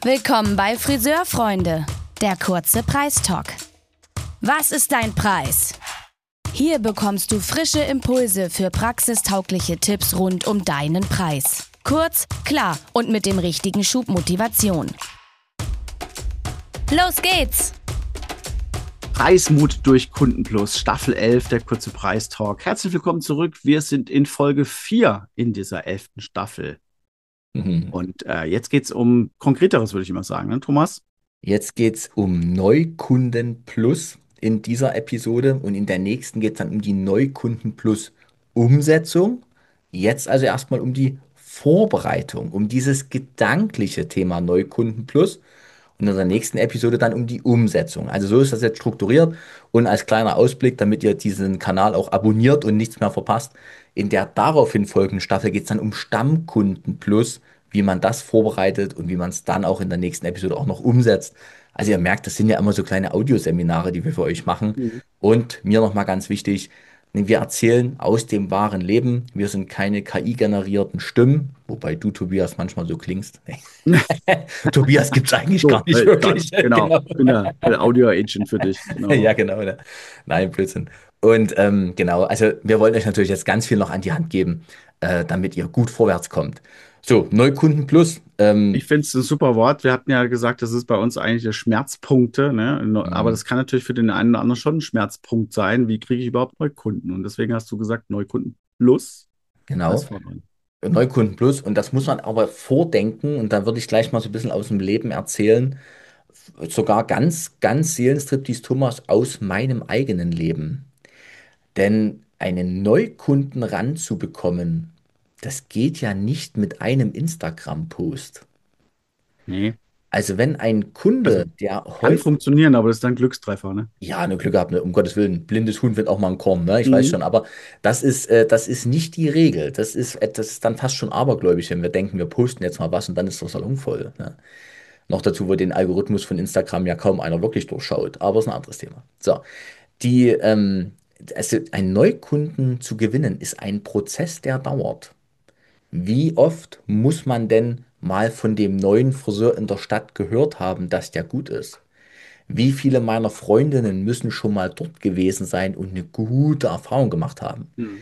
Willkommen bei Friseurfreunde, der kurze Preistalk. Was ist dein Preis? Hier bekommst du frische Impulse für praxistaugliche Tipps rund um deinen Preis. Kurz, klar und mit dem richtigen Schub Motivation. Los geht's! Preismut durch Kundenplus, Staffel 11, der kurze Preistalk. Herzlich willkommen zurück. Wir sind in Folge 4 in dieser 11. Staffel. Und jetzt geht es um Konkreteres, würde ich immer sagen, ne, Thomas? Jetzt geht es um Neukunden Plus in dieser Episode und in der nächsten geht es dann um die Neukunden Plus Umsetzung. Jetzt also erstmal um die Vorbereitung, um dieses gedankliche Thema Neukunden Plus und in der nächsten Episode dann um die Umsetzung. Also so ist das jetzt strukturiert und als kleiner Ausblick, damit ihr diesen Kanal auch abonniert und nichts mehr verpasst. In der daraufhin folgenden Staffel geht es dann um Stammkunden Plus, wie man das vorbereitet und wie man es dann auch in der nächsten Episode auch noch umsetzt. Also ihr merkt, das sind ja immer so kleine Audioseminare, die wir für euch machen. Mhm. Und mir nochmal ganz wichtig, wir erzählen aus dem wahren Leben. Wir sind keine KI-generierten Stimmen, wobei du, Tobias, manchmal so klingst. Tobias gibt es eigentlich gar So, nicht wirklich. genau. Genau. Ich bin der Audio-Agent für dich. Genau. Ja, genau. Ne? Nein, Blödsinn. Und genau, also wir wollen euch natürlich jetzt ganz viel noch an die Hand geben, damit ihr gut vorwärts kommt. So, Neukunden Plus. Ich finde es ein super Wort. Wir hatten ja gesagt, das ist bei uns eigentlich der Schmerzpunkte, ne? Aber das kann natürlich für den einen oder anderen schon ein Schmerzpunkt sein. Wie kriege ich überhaupt Neukunden? Und deswegen hast du gesagt, Neukunden plus als Genau. Vorwand. Neukunden Plus. Und das muss man aber vordenken. Und da würde ich gleich mal so ein bisschen aus dem Leben erzählen. Sogar ganz, ganz Seelenstriptease Thomas aus meinem eigenen Leben. Denn einen Neukunden ranzubekommen, das geht ja nicht mit einem Instagram-Post. Nee. Also wenn ein Also Kunde, der kann häufig, funktionieren, aber das ist dann Glückstreffer, ne? ja, ne Glück gehabt, ne, um Gottes Willen, blindes Huhn wird auch mal ein Korn, ne? Ich weiß Mhm. schon, aber das ist nicht die Regel. Das ist dann fast schon abergläubisch, wenn wir denken, wir posten jetzt mal was und dann ist der Salon voll. Ne? Noch dazu, wo den Algorithmus von Instagram ja kaum einer wirklich durchschaut, aber ist ein anderes Thema. So, die, also einen Neukunden zu gewinnen, ist ein Prozess, der dauert. Wie oft muss man denn mal von dem neuen Friseur in der Stadt gehört haben, dass der gut ist? Wie viele meiner Freundinnen müssen schon mal dort gewesen sein und eine gute Erfahrung gemacht haben? Mhm.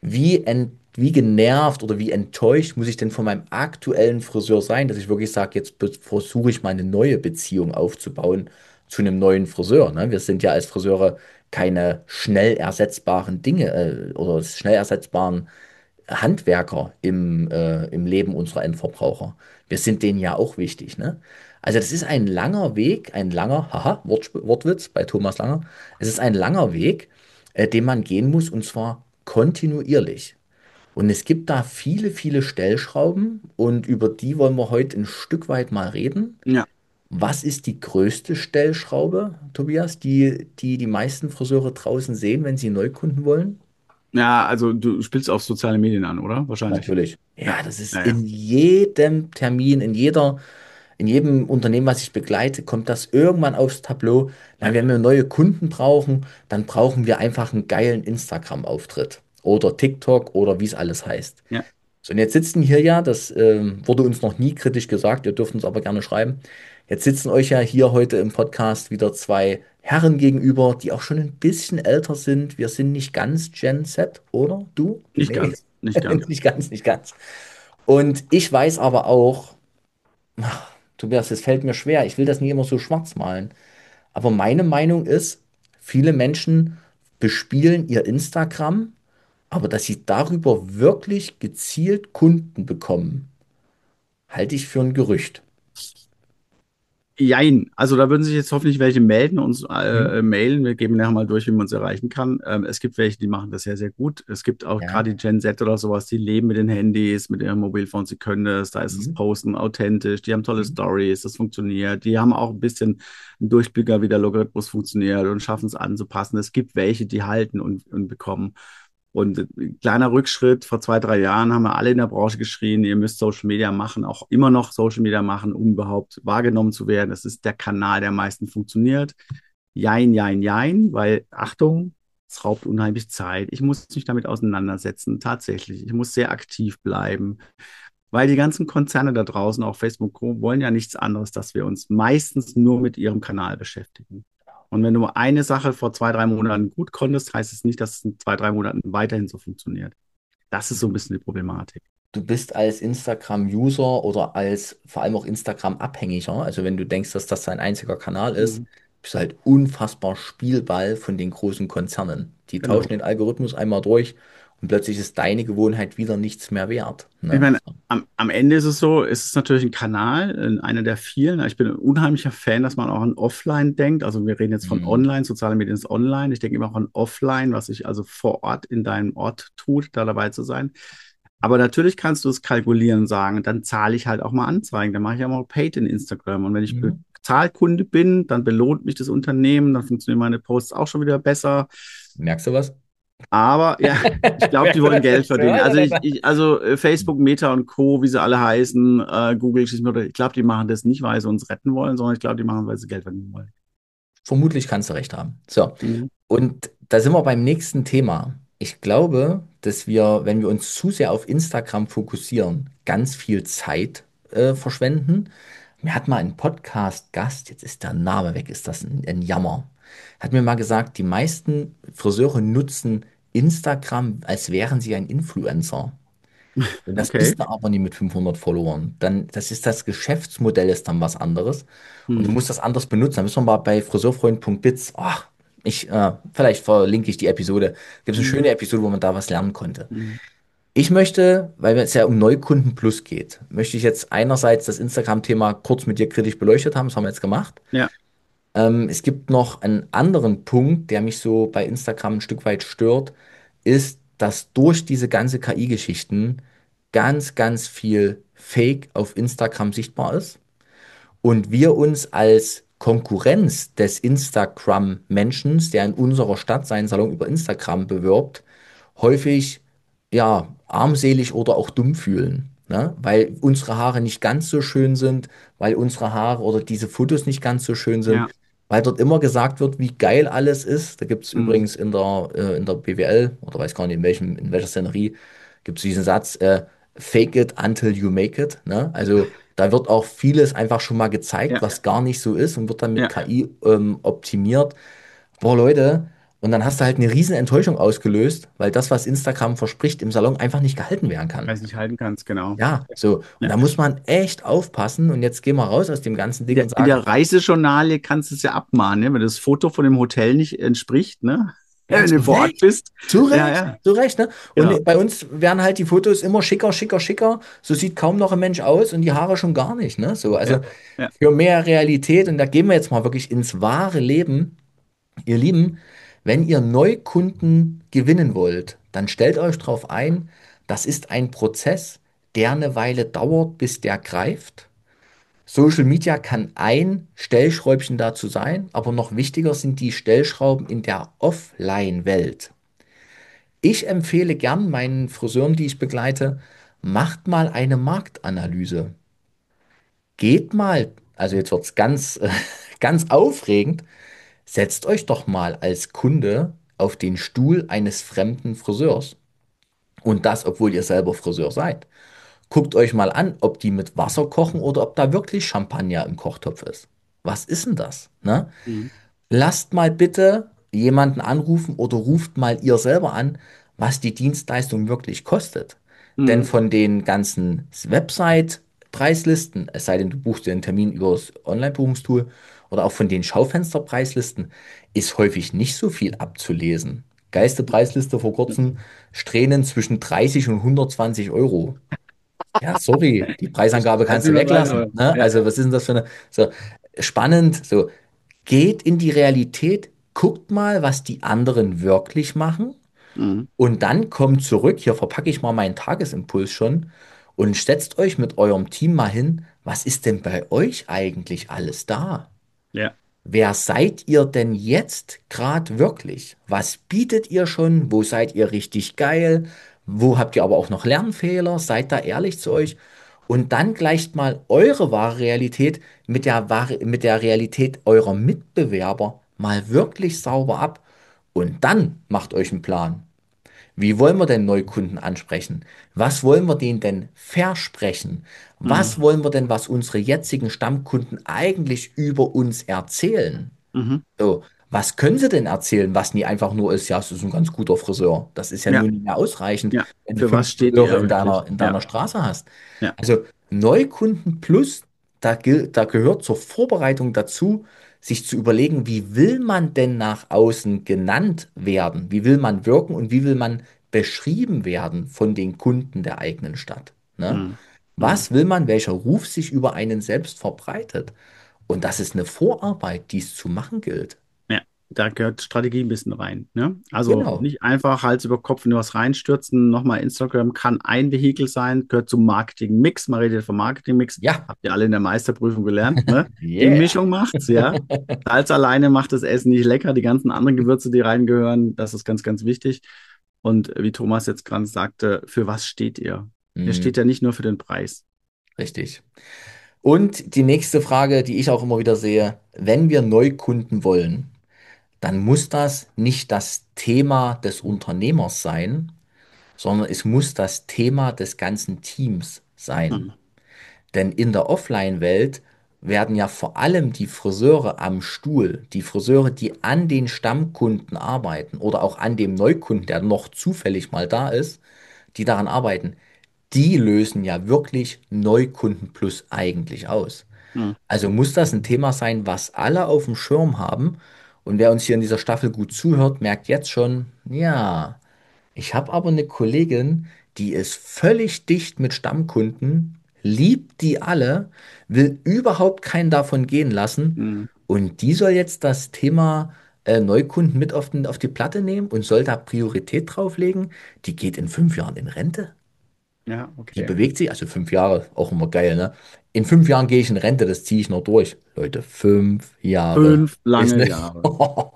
Wie genervt oder wie enttäuscht muss ich denn von meinem aktuellen Friseur sein, dass ich wirklich sage, jetzt versuche ich mal eine neue Beziehung aufzubauen zu einem neuen Friseur. Ne? Wir sind ja als Friseure keine schnell ersetzbaren Dinge oder schnell ersetzbaren Handwerker im Leben unserer Endverbraucher. Wir sind denen ja auch wichtig, ne? Also das ist ein langer Weg, ein langer, haha, Wortwitz bei Thomas Langer. Es ist ein langer Weg, den man gehen muss und zwar kontinuierlich. Und es gibt da viele, viele Stellschrauben und über die wollen wir heute ein Stück weit mal reden. Ja. Was ist die größte Stellschraube, Tobias, die meisten Friseure draußen sehen, wenn sie Neukunden wollen? Ja, also du spielst auf soziale Medien an, oder? Wahrscheinlich. Natürlich. Ja. Ja, das ist Ja, ja. in jedem Termin, in jedem Unternehmen, was ich begleite, kommt das irgendwann aufs Tableau. Na, Ja. wenn wir neue Kunden brauchen, dann brauchen wir einfach einen geilen Instagram-Auftritt oder TikTok oder wie es alles heißt. Ja. So, und jetzt sitzen hier ja, das wurde uns noch nie kritisch gesagt, ihr dürft uns aber gerne schreiben. Jetzt sitzen euch ja hier heute im Podcast wieder zwei Herren gegenüber, die auch schon ein bisschen älter sind. Wir sind nicht ganz Gen Z, oder? Du? Nicht Nee, ganz. Nicht ganz. nicht ganz, nicht ganz. Und ich weiß aber auch, Tobias, es fällt mir schwer, ich will das nie immer so schwarz malen. Aber meine Meinung ist, viele Menschen bespielen ihr Instagram, aber dass sie darüber wirklich gezielt Kunden bekommen, halte ich für ein Gerücht. Jein. Also da würden sich jetzt hoffentlich welche melden, uns Hm? mailen. Wir geben nachher mal durch, wie man uns erreichen kann. Es gibt welche, die machen das sehr, sehr gut. Es gibt auch Ja. gerade die Gen Z oder sowas, die leben mit den Handys, mit ihren Mobilphones, sie können das. Da ist das Hm? Posten authentisch, die haben tolle Hm? Stories, das funktioniert. Die haben auch ein bisschen einen Durchblicker, wie der Logarithmus funktioniert und schaffen es anzupassen. Es gibt welche, die halten und bekommen. Und kleiner Rückschritt, vor 2, 3 Jahren haben wir alle in der Branche geschrien, ihr müsst Social Media machen, auch immer noch Social Media machen, um überhaupt wahrgenommen zu werden. Das ist der Kanal, der am meisten funktioniert. Jein, jein, jein, weil, Achtung, es raubt unheimlich Zeit. Ich muss mich damit auseinandersetzen, tatsächlich. Ich muss sehr aktiv bleiben. Weil die ganzen Konzerne da draußen, auch Facebook und Co., wollen ja nichts anderes, dass wir uns meistens nur mit ihrem Kanal beschäftigen. Und wenn du eine Sache vor 2, 3 Monaten gut konntest, heißt es nicht, dass es in 2, 3 Monaten weiterhin so funktioniert. Das ist so ein bisschen die Problematik. Du bist als Instagram-User oder als vor allem auch Instagram-Abhängiger, also wenn du denkst, dass das dein einziger Kanal ist, Mhm. bist du halt unfassbar Spielball von den großen Konzernen. Die tauschen Genau. den Algorithmus einmal durch und plötzlich ist deine Gewohnheit wieder nichts mehr wert. Ich Ne? meine, am Ende ist es so, es ist natürlich ein Kanal, einer der vielen. Ich bin ein unheimlicher Fan, dass man auch an Offline denkt. Also wir reden jetzt von Mhm. Online, soziale Medien ist Online. Ich denke immer auch an Offline, was sich also vor Ort in deinem Ort tut, da dabei zu sein. Aber natürlich kannst du es kalkulieren und sagen, dann zahle ich halt auch mal Anzeigen. Dann mache ich auch mal Paid in Instagram. Und wenn ich Mhm. Bezahlkunde bin, dann belohnt mich das Unternehmen, dann funktionieren meine Posts auch schon wieder besser. Merkst du was? Aber ja, ich glaube, die wollen Geld So, verdienen. oder? Also Facebook, Meta und Co., wie sie alle heißen, Google, schieß mich, ich glaube, die machen das nicht, weil sie uns retten wollen, sondern ich glaube, die machen, weil sie Geld verdienen wollen. Vermutlich kannst du recht haben. So, Mhm. und da sind wir beim nächsten Thema. Ich glaube, dass wir, wenn wir uns zu sehr auf Instagram fokussieren, ganz viel Zeit verschwenden. Mir hat mal ein Podcast-Gast, jetzt ist der Name weg, ist das ein Jammer, hat mir mal gesagt, die meisten Friseure nutzen Instagram, als wären sie ein Influencer. Und das Okay. bist du aber nie mit 500 Followern. Dann, das ist das Geschäftsmodell ist dann was anderes. Und du Mhm. musst das anders benutzen. Da müssen wir mal bei friseurfreund.biz, ach, vielleicht verlinke ich die Episode. Gibt es eine Mhm. schöne Episode, wo man da was lernen konnte. Mhm. Ich möchte, weil es ja um Neukunden Plus geht, möchte ich jetzt einerseits das Instagram-Thema kurz mit dir kritisch beleuchtet haben. Das haben wir jetzt gemacht. Ja. Es gibt noch einen anderen Punkt, der mich so bei Instagram ein Stück weit stört, ist, dass durch diese ganze KI-Geschichten ganz, ganz viel Fake auf Instagram sichtbar ist und wir uns als Konkurrenz des Instagram-Menschen, der in unserer Stadt seinen Salon über Instagram bewirbt, häufig ja armselig oder auch dumm fühlen, ne? Weil unsere Haare nicht ganz so schön sind, weil unsere Haare oder diese Fotos nicht ganz so schön sind, Ja. weil dort immer gesagt wird, wie geil alles ist. Da gibt es Mhm. übrigens in der BWL oder weiß gar nicht in welcher Szenerie, gibt es diesen Satz, fake it until you make it. Ne? Also da wird auch vieles einfach schon mal gezeigt, Ja. was gar nicht so ist und wird dann mit Ja. KI optimiert. Boah, Leute, und dann hast du halt eine riesen Enttäuschung ausgelöst, weil das, was Instagram verspricht, im Salon einfach nicht gehalten werden kann. Weil es nicht halten kannst, genau. Ja, so. Und Ja. da muss man echt aufpassen. Und jetzt gehen wir raus aus dem ganzen Ding und In der sagen, Reisejournalie kannst du es ja abmahnen, ne? Wenn das Foto von dem Hotel nicht entspricht, ne? ja, Wenn du zu vor Ort Recht, bist. zu Ja, Recht, ja, zu Recht, ne? genau. Und bei uns werden halt die Fotos immer schicker, schicker, schicker. So sieht kaum noch ein Mensch aus und die Haare schon gar nicht, ne? So, also Ja, ja. für mehr Realität. Und da gehen wir jetzt mal wirklich ins wahre Leben. Ihr Lieben, wenn ihr Neukunden gewinnen wollt, dann stellt euch darauf ein, das ist ein Prozess, der eine Weile dauert, bis der greift. Social Media kann ein Stellschräubchen dazu sein, aber noch wichtiger sind die Stellschrauben in der Offline-Welt. Ich empfehle gern meinen Friseuren, die ich begleite, macht mal eine Marktanalyse. Geht mal, also jetzt wird es ganz aufregend, setzt euch doch mal als Kunde auf den Stuhl eines fremden Friseurs. Und das, obwohl ihr selber Friseur seid. Guckt euch mal an, ob die mit Wasser kochen oder ob da wirklich Champagner im Kochtopf ist. Was ist denn das? Ne? Mhm. Lasst mal bitte jemanden anrufen oder ruft mal ihr selber an, was die Dienstleistung wirklich kostet. Denn Mhm. von den ganzen Website-Preislisten, es sei denn, du buchst dir einen Termin über das Online-Buchungstool oder auch von den Schaufensterpreislisten, ist häufig nicht so viel abzulesen. Geilste Preisliste vor kurzem, Strähnen zwischen 30 und 120 Euro. Ja, sorry, die Preisangabe Weiß kannst nicht, du was rein, weglassen. aber Ne? ja. Also, was ist denn das für eine. So, spannend. So, geht in die Realität, guckt mal, was die anderen wirklich machen Mhm. und dann kommt zurück. Hier verpacke ich mal meinen Tagesimpuls schon und setzt euch mit eurem Team mal hin. Was ist denn bei euch eigentlich alles da? Ja. Wer seid ihr denn jetzt gerade wirklich? Was bietet ihr schon? Wo seid ihr richtig geil? Wo habt ihr aber auch noch Lernfehler? Seid da ehrlich zu euch. Und dann gleicht mal eure wahre Realität mit der Realität eurer Mitbewerber mal wirklich sauber ab. Und dann macht euch einen Plan. Wie wollen wir denn Neukunden ansprechen? Was wollen wir denen denn versprechen? Was Mhm. wollen wir denn, was unsere jetzigen Stammkunden eigentlich über uns erzählen? Mhm. So, was können sie denn erzählen, was nie einfach nur ist, ja, es ist ein ganz guter Friseur. Das ist ja Ja, nun nicht mehr ausreichend, ja. wenn du Für fünf was steht Friseure ihr in wirklich? deiner Ja, Straße hast. ja. Also Neukunden plus, da gehört zur Vorbereitung dazu, sich zu überlegen, wie will man denn nach außen genannt werden? Wie will man wirken und wie will man beschrieben werden von den Kunden der eigenen Stadt? Ne? Mhm. Mhm. Was will man, welcher Ruf sich über einen selbst verbreitet? Und das ist eine Vorarbeit, die es zu machen gilt. Ja, da gehört Strategie ein bisschen rein. Ne? Also Genau. nicht einfach Hals über Kopf in was reinstürzen. Nochmal, Instagram kann ein Vehikel sein, gehört zum Marketing-Mix. Man redet vom Marketing-Mix. Ja, Habt ihr alle in der Meisterprüfung gelernt. Ne? Die yeah. Mischung macht's, ja. Salz alleine macht das Essen nicht lecker. Die ganzen anderen Gewürze, die reingehören, das ist ganz, ganz wichtig. Und wie Thomas jetzt gerade sagte, für was steht ihr? Ihr steht Mhm, ja nicht nur für den Preis. richtig. Und die nächste Frage, die ich auch immer wieder sehe, wenn wir Neukunden wollen, dann muss das nicht das Thema des Unternehmers sein, sondern es muss das Thema des ganzen Teams sein. Mhm. Denn in der Offline-Welt werden ja vor allem die Friseure am Stuhl, die Friseure, die an den Stammkunden arbeiten oder auch an dem Neukunden, der noch zufällig mal da ist, die daran arbeiten, die lösen ja wirklich Neukunden plus eigentlich aus. Mhm. Also muss das ein Thema sein, was alle auf dem Schirm haben. Und wer uns hier in dieser Staffel gut zuhört, merkt jetzt schon, ja, ich habe aber eine Kollegin, die ist völlig dicht mit Stammkunden, liebt die alle, will überhaupt keinen davon gehen lassen. Mhm. Und die soll jetzt das Thema Neukunden mit auf die Platte nehmen und soll da Priorität drauflegen. Die geht in 5 Jahren in Rente. Ja, Die okay. bewegt sich, also 5 Jahre, auch immer geil, ne? In 5 Jahren gehe ich in Rente, das ziehe ich noch durch. Leute, 5 Jahre 5 ist lange ne. Jahre.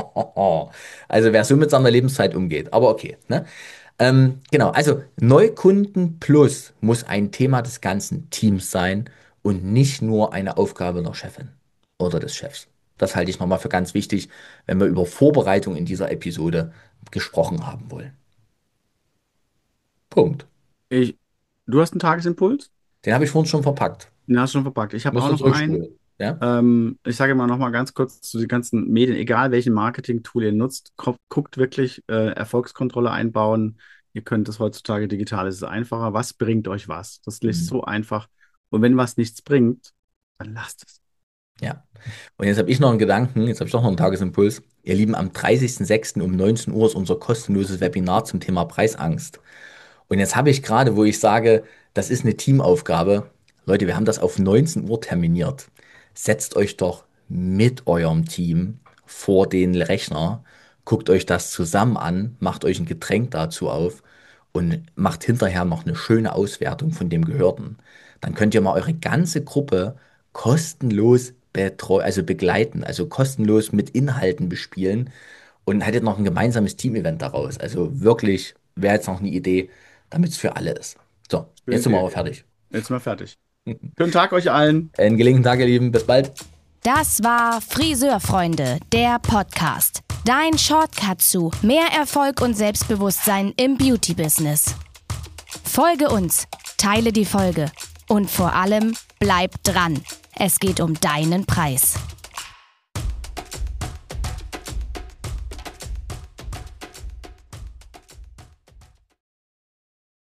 Also wer so mit seiner Lebenszeit umgeht, aber okay, ne? Genau, also Neukunden plus muss ein Thema des ganzen Teams sein und nicht nur eine Aufgabe der Chefin oder des Chefs. Das halte ich nochmal für ganz wichtig, wenn wir über Vorbereitung in dieser Episode gesprochen haben wollen. Punkt. Ich, Du hast einen Tagesimpuls? Den habe ich vorhin schon verpackt. Den hast du schon verpackt. Ich habe auch Müssen wir noch einen. zurückspulen. Ja? Ich sage mal noch mal ganz kurz zu den ganzen Medien, egal welchen Marketing-Tool ihr nutzt, guckt wirklich Erfolgskontrolle einbauen. Ihr könnt es heutzutage digital, es ist einfacher. Was bringt euch was? Das ist Mhm. so einfach. Und wenn was nichts bringt, dann lasst es. Ja. Und jetzt habe ich noch einen Gedanken, jetzt habe ich doch noch einen Tagesimpuls. Ihr Lieben, am 30.06. um 19 Uhr ist unser kostenloses Webinar zum Thema Preisangst. Und jetzt habe ich gerade, wo ich sage, das ist eine Teamaufgabe. Leute, wir haben das auf 19 Uhr terminiert. Setzt euch doch mit eurem Team vor den Rechner, guckt euch das zusammen an, macht euch ein Getränk dazu auf und macht hinterher noch eine schöne Auswertung von dem Gehörten. Dann könnt ihr mal eure ganze Gruppe kostenlos also begleiten, also kostenlos mit Inhalten bespielen und hättet noch ein gemeinsames Team-Event daraus. Also wirklich wäre jetzt noch eine Idee, damit es für alle ist. So, jetzt Schöne sind wir aber Idee. fertig. Jetzt sind wir fertig. Schönen Tag euch allen. Einen gelegenen Tag, ihr Lieben. Bis bald. Das war Friseurfreunde, der Podcast. Dein Shortcut zu mehr Erfolg und Selbstbewusstsein im Beauty-Business. Folge uns, teile die Folge und vor allem bleib dran. Es geht um deinen Preis.